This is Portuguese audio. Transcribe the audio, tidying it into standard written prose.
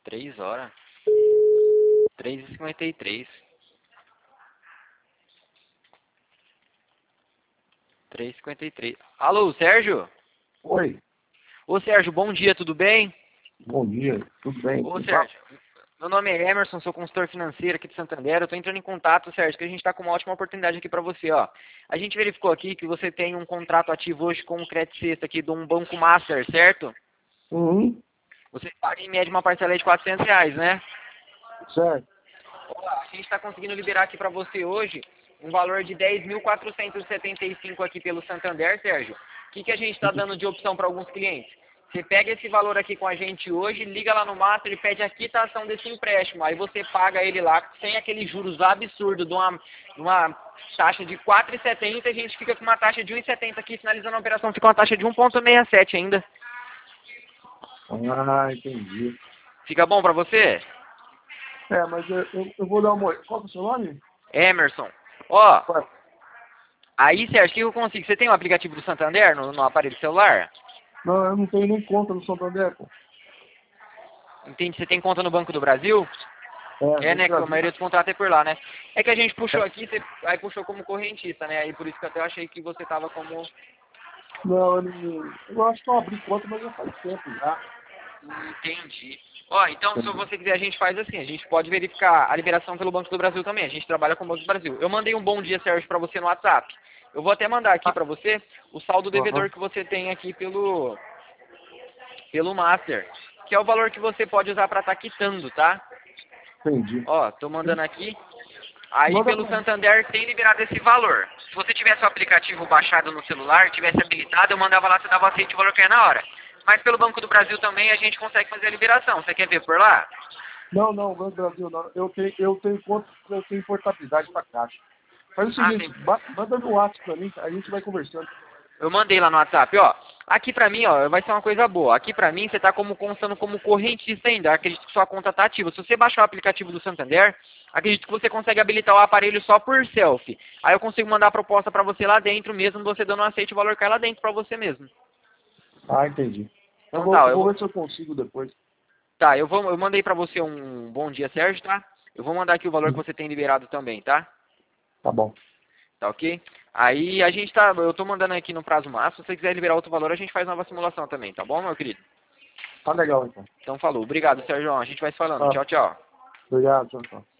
3 horas. 3h53. 3h53. Alô, Sérgio? Oi, Ô, Sérgio, bom dia, tudo bem? bom dia, tudo bem? Ô, Sérgio, meu nome é Emerson, sou consultor financeiro aqui de Santander. Eu tô entrando em contato, Sérgio, que a gente tá com uma ótima oportunidade aqui pra você, ó. A gente verificou aqui que você tem um contrato ativo hoje com o Credit Sexta aqui de um Banco Master, certo? Uhum, Você paga em média uma parcela de R$ 400, né? certo. Ó, a gente está conseguindo liberar aqui para você hoje um valor de 10.475 aqui pelo Santander, Sérgio. O que a gente está dando de opção para alguns clientes? Você pega esse valor aqui com a gente hoje, liga lá no Master e pede a quitação desse empréstimo. Aí você paga ele lá sem aqueles juros absurdos de uma taxa de 4,70, a gente fica com uma taxa de 1,70 aqui, finalizando a operação, fica uma taxa de 1,67 ainda. Ah, entendi. Fica bom para você? É, mas eu vou dar uma olhada. Qual que é o seu nome? Emerson. Ó, Ué, aí, Sérgio, o que eu consigo? Você tem o aplicativo do Santander no aparelho celular? não, eu não tenho nem conta no Santander, pô. Entende? Você tem conta no Banco do Brasil? É, É, Banco do né? Que a Brasil. maioria dos contratos é por lá, né? É que a gente puxou aqui, você aí puxou como correntista, né? Aí por isso que eu até achei que você tava como... Não, eu acho que eu abri conta, mas já faz tempo já. Entendi. Ó, então se você quiser a gente faz assim, a gente pode verificar a liberação pelo Banco do Brasil também. A gente trabalha com o Banco do Brasil. Eu mandei um bom dia, Sérgio, pra você no WhatsApp. Eu vou até mandar aqui pra você o saldo devedor Aham, que você tem aqui pelo Master, que é o valor que você pode usar pra estar quitando, tá? entendi. Ó, tô mandando aqui. Aí Manda pelo pra mim. Santander tem liberado esse valor. Se você tivesse o aplicativo baixado no celular, tivesse habilitado, eu mandava lá, você dava aceite o valor que é na hora. Mas pelo Banco do Brasil também a gente consegue fazer a liberação. Você quer ver por lá? Não, Banco do Brasil não. Eu tenho conta, eu tenho portabilidade pra caixa. Faz o Ah, seguinte, sim. manda no WhatsApp pra mim, a gente vai conversando. Eu mandei lá no WhatsApp, ó. Aqui pra mim, ó, vai ser uma coisa boa. Aqui pra mim, você tá como constando como correntista ainda. Acredito que sua conta tá ativa. Se você baixar o aplicativo do Santander, acredito que você consegue habilitar o aparelho só por selfie. Aí eu consigo mandar a proposta pra você lá dentro mesmo, você dando um aceite, o valor cai lá dentro pra você mesmo. Ah, entendi. Eu Então vou, tá, ó, eu vou ver se eu consigo depois. eu mandei pra você um bom dia, Sérgio, tá? Eu vou mandar aqui o valor que você tem liberado também, tá? Tá bom. Tá ok? Aí a gente tá, eu tô mandando aqui no prazo máximo, se você quiser liberar outro valor, a gente faz nova simulação também, tá bom, meu querido? Tá legal, então. Então falou. Obrigado, Sérgio. A gente vai se falando. Tá. Tchau, tchau. Obrigado, tchau, tchau.